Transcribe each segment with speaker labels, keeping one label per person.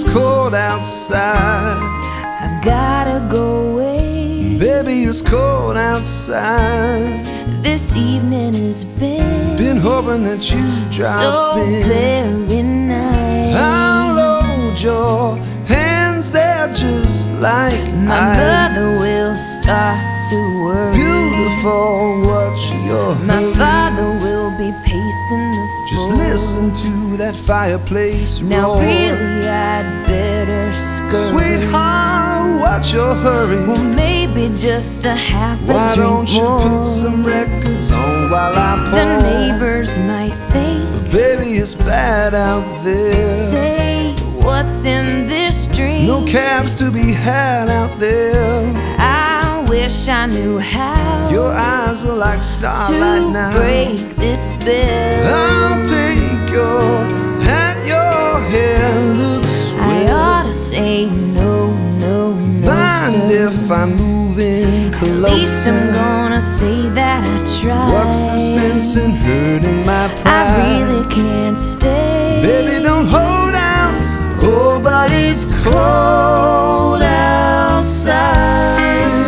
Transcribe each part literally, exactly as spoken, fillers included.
Speaker 1: cold outside.
Speaker 2: I've gotta go away.
Speaker 1: Baby, it's cold outside.
Speaker 2: This evening has been
Speaker 1: Been hoping that you drop
Speaker 2: so
Speaker 1: in.
Speaker 2: very nice.
Speaker 1: I'll hold your hands, they're just like
Speaker 2: My
Speaker 1: ice.
Speaker 2: mother will start to worry.
Speaker 1: Beautiful, what's your
Speaker 2: My
Speaker 1: hurry?
Speaker 2: father will be pacing the floor.
Speaker 1: Just listen to that fireplace
Speaker 2: Now
Speaker 1: roar.
Speaker 2: really I'd better scurry.
Speaker 1: Sweetheart, what's your hurry?
Speaker 2: Well, maybe just a half a
Speaker 1: Why
Speaker 2: drink
Speaker 1: don't you
Speaker 2: more.
Speaker 1: put some records on while I pour?
Speaker 2: The neighbors might think,
Speaker 1: But baby, it's bad out there.
Speaker 2: say, what's in this drink?
Speaker 1: No cabs to be had out there.
Speaker 2: I wish I knew how
Speaker 1: Your eyes are like starlight
Speaker 2: to
Speaker 1: now.
Speaker 2: break this spell.
Speaker 1: I'll take your hat, your hair looks
Speaker 2: I
Speaker 1: swell.
Speaker 2: ought to say no, no, no,
Speaker 1: Mind
Speaker 2: sir.
Speaker 1: if I'm moving
Speaker 2: At least I'm
Speaker 1: closer?
Speaker 2: gonna say that I tried.
Speaker 1: What's the sense in hurting my pride?
Speaker 2: I really can't stay.
Speaker 1: Baby, don't hold out. Oh, but it's cold outside.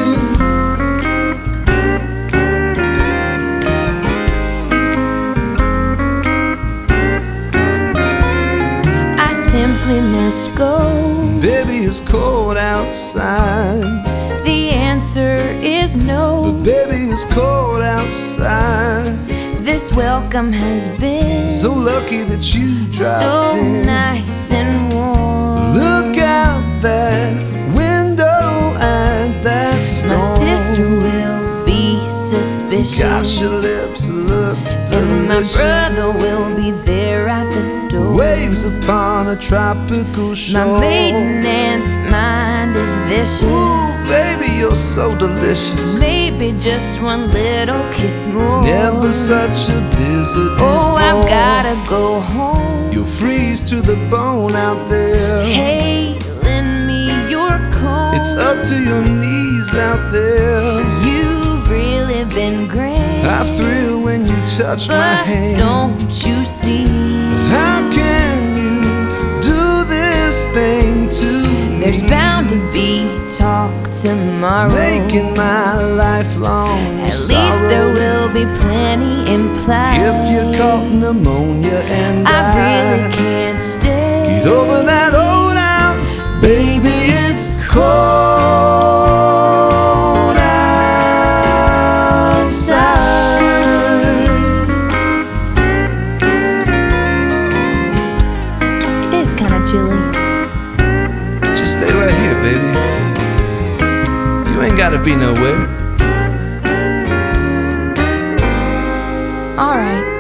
Speaker 2: I simply must go.
Speaker 1: Baby, it's cold outside.
Speaker 2: The answer is no.
Speaker 1: Baby, it's cold outside.
Speaker 2: This welcome has been
Speaker 1: So lucky that you dropped
Speaker 2: so
Speaker 1: in.
Speaker 2: nice and warm.
Speaker 1: Look out that window at that storm.
Speaker 2: My sister will be suspicious.
Speaker 1: Gosh, your lips look
Speaker 2: And my
Speaker 1: delicious.
Speaker 2: brother will be there at the door.
Speaker 1: Waves upon a tropical shore.
Speaker 2: My maiden aunt's mind is vicious.
Speaker 1: Ooh, baby, you're so delicious.
Speaker 2: Maybe just one little kiss more.
Speaker 1: Never such a blizzard before.
Speaker 2: Oh, I've gotta go home.
Speaker 1: You'll freeze to the bone out there.
Speaker 2: Hey, lend me your coat.
Speaker 1: It's up to your knees out there.
Speaker 2: You've really been great.
Speaker 1: I thrill when you touch my
Speaker 2: But
Speaker 1: hand.
Speaker 2: don't you see?
Speaker 1: How can you do this thing to me?
Speaker 2: There's bound to be talk tomorrow.
Speaker 1: Making my lifelong
Speaker 2: At least there
Speaker 1: sorrow.
Speaker 2: will be plenty implied.
Speaker 1: If you caught pneumonia and
Speaker 2: I really
Speaker 1: died,
Speaker 2: can't stay.
Speaker 1: get over that old out. Baby, it's cold outside.
Speaker 2: It is kind of chilly.
Speaker 1: Just stay right here, baby. You ain't gotta be nowhere.
Speaker 2: All right.